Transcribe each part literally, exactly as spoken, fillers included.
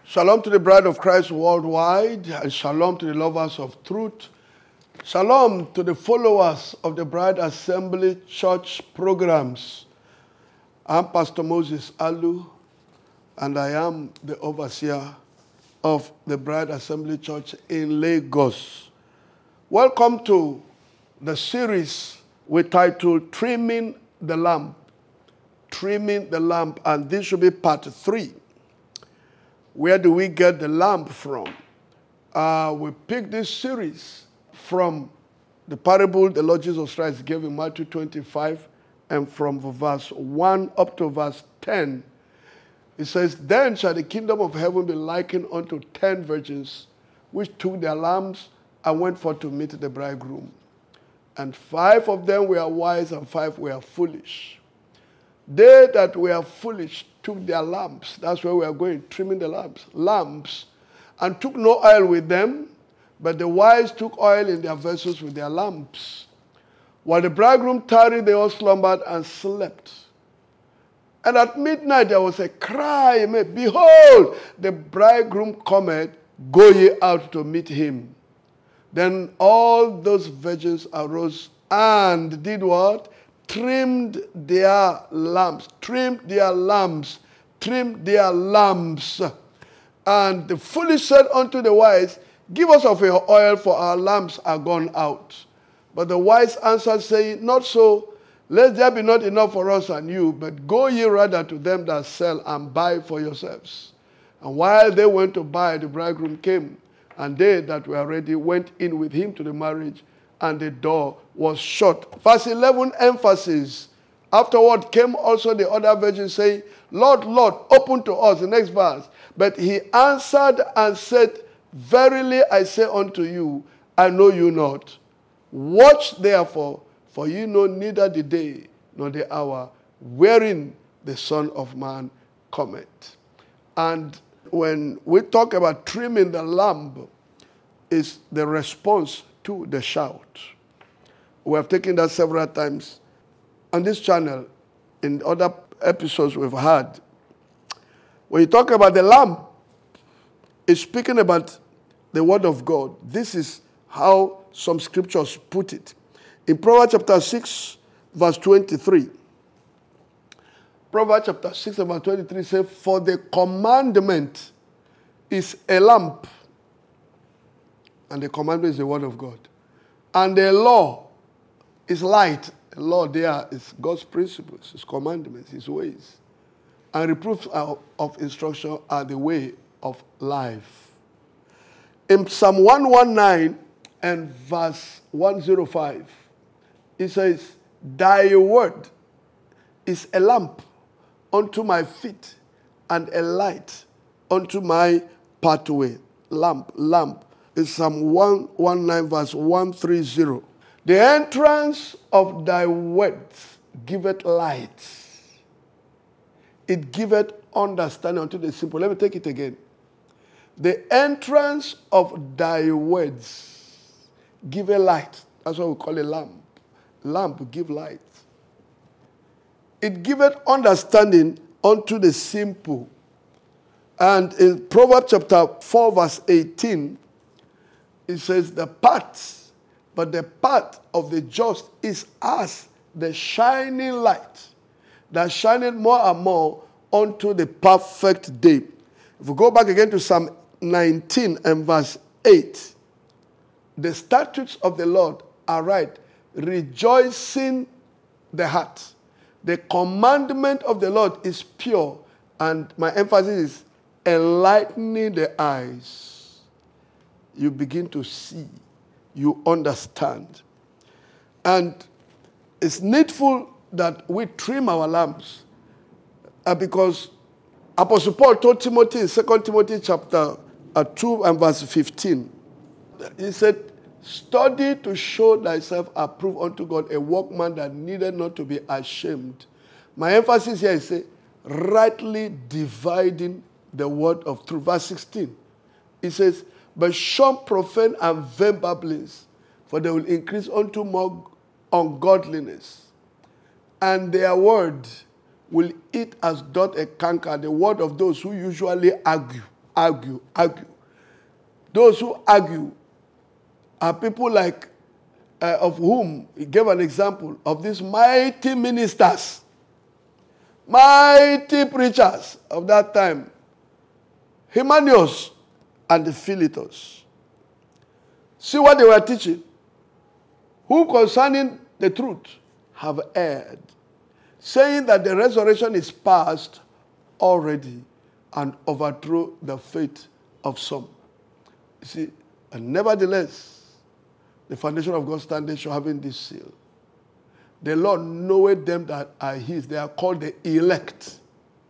Shalom to the bride of Christ worldwide, and shalom to the lovers of truth. Shalom to the followers of the Bride Assembly Church programs. I'm Pastor Moses Alu, and I am the overseer of the Bride Assembly Church in Lagos. Welcome to the series we titled Trimming the Lamp. Trimming the Lamp, and this should be part three. Where do we get the lamp from? Uh, we picked this series from the parable the Lord Jesus Christ gave in Matthew twenty-five, and from verse one up to verse ten. It says, "Then shall the kingdom of heaven be likened unto ten virgins, which took their lamps and went forth to meet the bridegroom. And five of them were wise, and five were foolish. They that were foolish took their lamps," that's where we are going, trimming the lamps, lamps, "and took no oil with them, but the wise took oil in their vessels with their lamps. While the bridegroom tarried, they all slumbered and slept. And at midnight there was a cry made, Behold, the bridegroom cometh, go ye out to meet him. Then all those virgins arose and did what? Trimmed their lamps, trimmed their lamps, trimmed their lamps. And the foolish said unto the wise, Give us of your oil, for our lamps are gone out. But the wise answered, saying, Not so, lest there be not enough for us and you, but go ye rather to them that sell and buy for yourselves. And while they went to buy, the bridegroom came, and they that were ready went in with him to the marriage, and the door was shut." Verse eleven, emphasis. "Afterward came also the other virgins, saying, Lord, Lord, open to us." The next verse. "But he answered and said, Verily I say unto you, I know you not. Watch therefore, for ye know neither the day nor the hour wherein the Son of Man cometh." And when we talk about trimming the lamp, is the response to the shout. We have taken that several times on this channel, in other episodes we've had. When you talk about the lamp, it's speaking about the word of God. This is how some scriptures put it. In Proverbs chapter six, verse twenty-three. Proverbs chapter six, verse twenty-three says, "For the commandment is a lamp," and the commandment is the word of God, "and the law is light." The law there is God's principles, His commandments, His ways. "And reproofs of, of instruction are the way of life." In Psalm one nineteen and verse one oh five, it says, "Thy word is a lamp unto my feet and a light unto my pathway." Lamp, lamp. It's Psalm one nineteen verse one thirty. "The entrance of thy words giveth light. It giveth understanding unto the simple." Let me take it again. "The entrance of thy words giveth light." That's what we call a lamp. Lamp give light. "It giveth understanding unto the simple." And in Proverbs chapter four verse eighteen, it says, "The path, but the path of the just is as the shining light, that shineth more and more unto the perfect day." If we go back again to Psalm nineteen and verse eight, "The statutes of the Lord are right, rejoicing the heart. The commandment of the Lord is pure," and my emphasis is enlightening the eyes. You begin to see, you understand. And it's needful that we trim our lamps, uh, because Apostle Paul told Timothy in Second Timothy chapter uh, two and verse fifteen, he said, "Study to show thyself approved unto God, a workman that needed not to be ashamed." My emphasis here is say, rightly dividing the word of truth. Verse sixteen, it says, "But shun profane and vain babblings, for they will increase unto more ungodliness. And their word will eat as doth a canker," the word of those who usually argue, argue, argue. Those who argue are people like, uh, of whom he gave an example of these mighty ministers, mighty preachers of that time, Hymenaeus and the Philetus. See what they were teaching. Who concerning the truth have erred, saying that the resurrection is past already and overthrow the faith of some. You see, and nevertheless, the foundation of God's standing shall having this seal. The Lord knoweth them that are his. They are called the elect.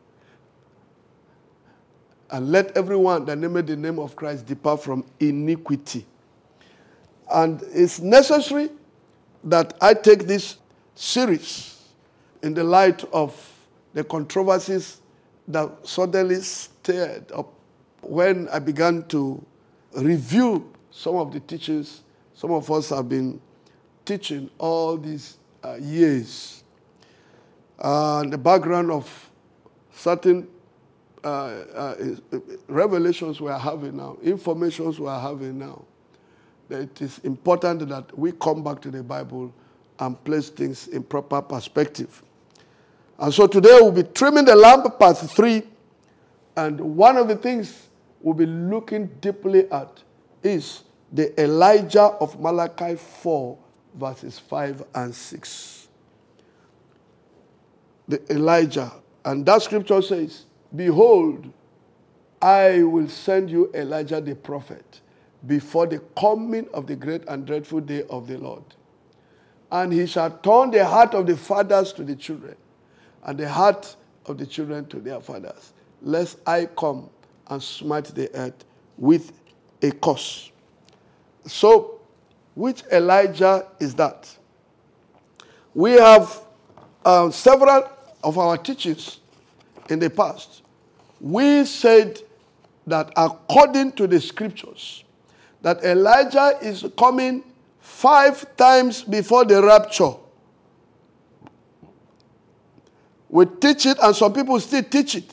And let everyone that nameth the name of Christ depart from iniquity. And it's necessary that I take this series in the light of the controversies that suddenly stirred up when I began to review some of the teachings some of us have been teaching all these uh, years. Uh, the background of certain uh, uh, revelations we are having now, informations we are having now, that it is important that we come back to the Bible and place things in proper perspective. And so today we'll be trimming the lamp, part three, and one of the things we'll be looking deeply at is the Elijah of Malachi four, verses five and six. The Elijah. And that scripture says, behold, I will send you Elijah the prophet before the coming of the great and dreadful day of the Lord. And he shall turn the heart of the fathers to the children, and the heart of the children to their fathers, lest I come and smite the earth with a curse. So, which Elijah is that? We have uh, several of our teachings in the past. We said that according to the scriptures, that Elijah is coming five times before the rapture. We teach it, and some people still teach it.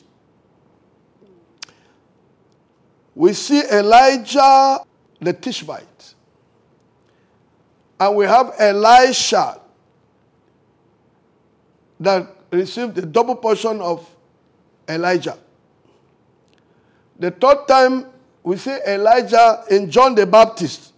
We see Elijah the Tishbite, and we have Elisha that received the double portion of Elijah. The third time we see Elijah in John the Baptist.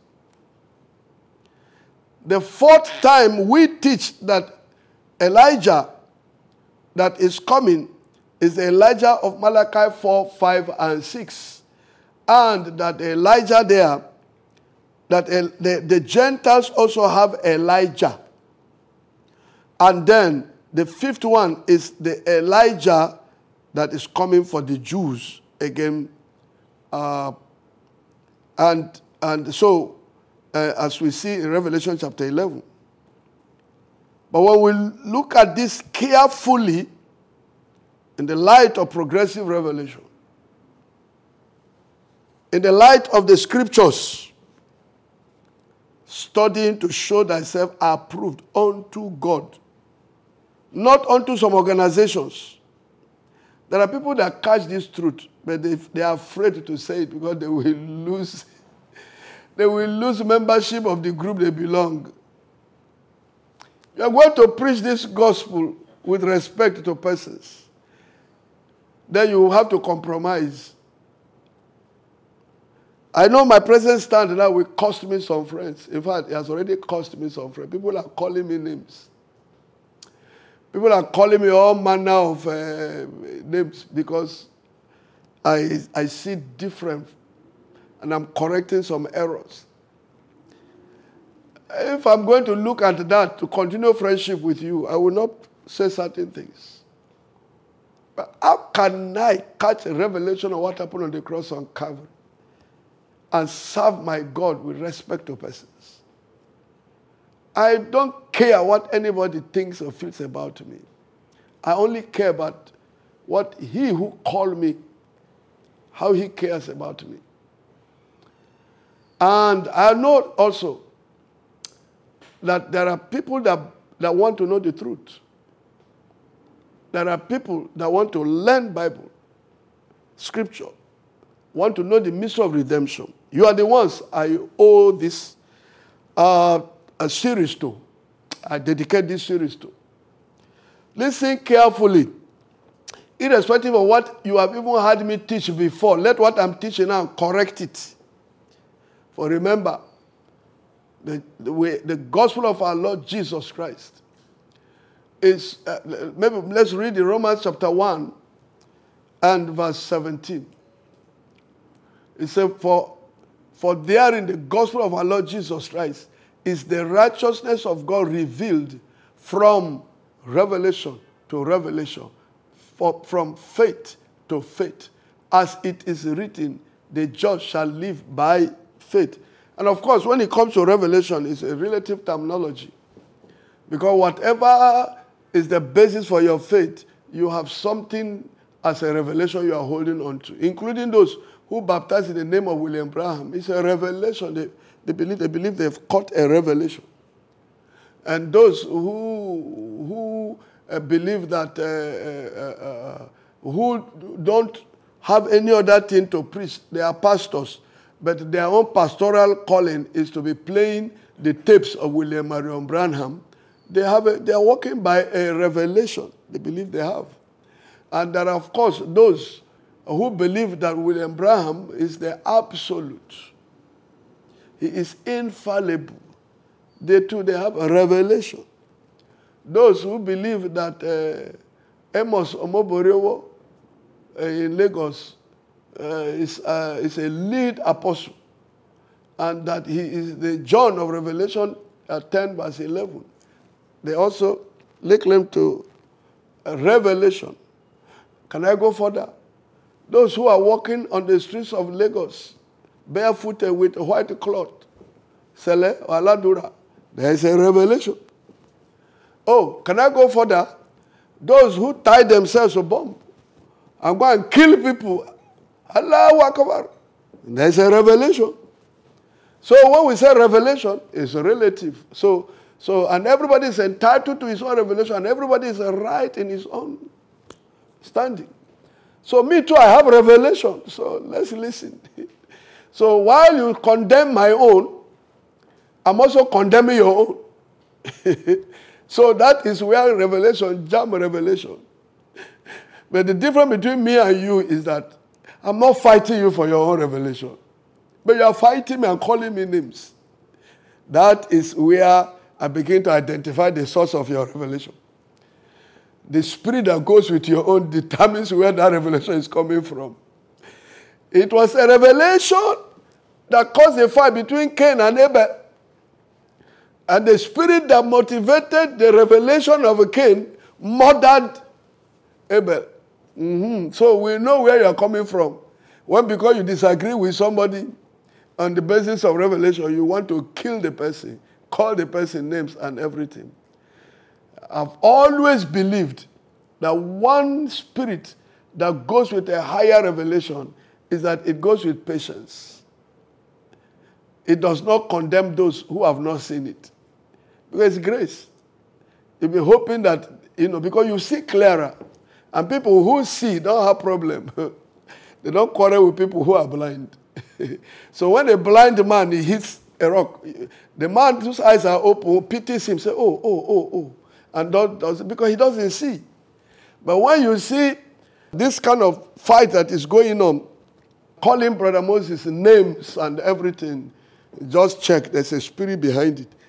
The fourth time we teach that Elijah that is coming is the Elijah of Malachi four, five, and six. And that Elijah there, that the, the Gentiles also have Elijah. And then the fifth one is the Elijah that is coming for the Jews again. Uh, and, and so, uh, as we see in Revelation chapter eleven. But when we look at this carefully in the light of progressive revelation, in the light of the scriptures, studying to show thyself approved unto God, not unto some organizations. There are people that catch this truth, but they, they are afraid to say it because they will lose, they will lose membership of the group they belong. You are going to preach this gospel with respect to persons. Then you will have to compromise. I know my present stand now will cost me some friends. In fact, it has already cost me some friends. People are calling me names. People are calling me all manner of uh, names because I, I see different and I'm correcting some errors. If I'm going to look at that to continue friendship with you, I will not say certain things. But how can I catch a revelation of what happened on the cross on Calvary and serve my God with respect to persons? I don't care what anybody thinks or feels about me. I only care about what he who called me, how he cares about me. And I know also that there are people that, that want to know the truth. There are people that want to learn Bible, Scripture, want to know the mystery of redemption, you are the ones I owe this uh, a series to. I dedicate this series to. Listen carefully. Irrespective of what you have even heard me teach before, let what I'm teaching now correct it. For remember, the, the, way, the gospel of our Lord Jesus Christ is, uh, maybe let's read the Romans chapter one and verse seventeen. It says, for, for therein the gospel of our Lord Jesus Christ is the righteousness of God revealed from revelation to revelation, for, from faith to faith. As it is written, the just shall live by faith. And of course, when it comes to revelation, it's a relative terminology. Because whatever is the basis for your faith, you have something as a revelation you are holding on to, including those who baptized in the name of William Branham. It's a revelation. They, they, believe, they believe they've caught a revelation. And those who, who uh, believe that, uh, uh, uh, who don't have any other thing to preach, they are pastors, but their own pastoral calling is to be playing the tapes of William Marion Branham. They, have a, they are walking by a revelation. They believe they have. And there are, of course, those who believe that William Branham is the absolute. He is infallible. They too, they have a revelation. Those who believe that uh, Amos Omoboriowo uh, in Lagos uh, is, uh, is a lead apostle, and that he is the John of Revelation uh, ten verse eleven. They also lay claim to a revelation. Can I go further? Those who are walking on the streets of Lagos, barefooted with a white cloth, Sele or Aladura, there is a revelation. Oh, can I go further? Those who tie themselves to bomb and go and kill people, Allahu Akbar, there is a revelation. So when we say revelation, it's relative. So, so and everybody is entitled to his own revelation, and everybody is right in his own standing. So me too, I have revelation. So let's listen. So while you condemn my own, I'm also condemning your own. So that is where revelation, jam revelation. But the difference between me and you is that I'm not fighting you for your own revelation. But you are fighting me and calling me names. That is where I begin to identify the source of your revelation. The spirit that goes with your own determines where that revelation is coming from. It was a revelation that caused a fight between Cain and Abel. And the spirit that motivated the revelation of Cain murdered Abel. Mm-hmm. So we know where you are coming from. When because you disagree with somebody on the basis of revelation, you want to kill the person, call the person names and everything. I've always believed that one spirit that goes with a higher revelation is that it goes with patience. It does not condemn those who have not seen it. Because it's grace. You'll be hoping that, you know, because you see clearer. And people who see don't have problem. They don't quarrel with people who are blind. So when a blind man, he hits a rock, the man whose eyes are open pities him, say, oh, oh, oh, oh. And does, because he doesn't see. But when you see this kind of fight that is going on, calling Brother Moses names and everything, just check, there's a spirit behind it.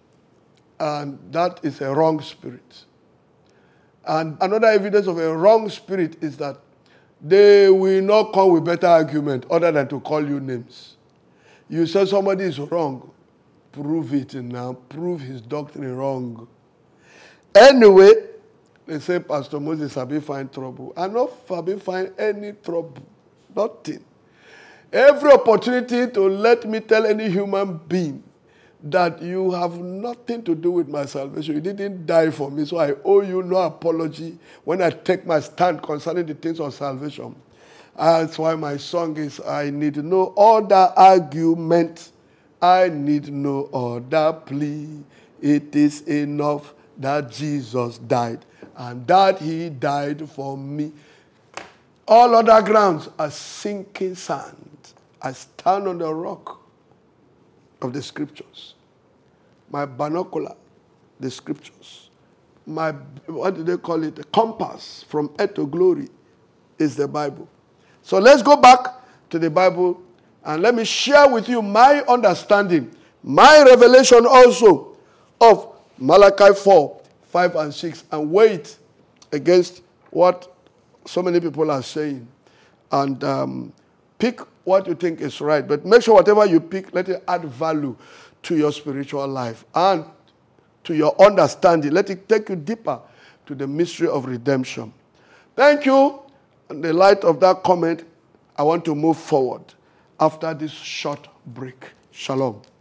And that is a wrong spirit. And another evidence of a wrong spirit is that they will not come with better argument other than to call you names. You say somebody is wrong, prove it now, prove his doctrine wrong. Anyway, they say Pastor Moses have been find trouble. I not have been find any trouble. Nothing. Every opportunity to let me tell any human being that you have nothing to do with my salvation. You didn't die for me, so I owe you no apology when I take my stand concerning the things of salvation. That's why my song is, I need no other argument. I need no other plea. It is enough that Jesus died and that he died for me. All other grounds are sinking sand. I stand on the rock of the scriptures. My binocular, the scriptures. My, what do they call it? The compass from earth to glory is the Bible. So let's go back to the Bible and let me share with you my understanding, my revelation also of Malachi four, five and six, and weigh it against what so many people are saying. And um, pick what you think is right. But make sure whatever you pick, let it add value to your spiritual life and to your understanding. Let it take you deeper to the mystery of redemption. Thank you. In the light of that comment, I want to move forward after this short break. Shalom.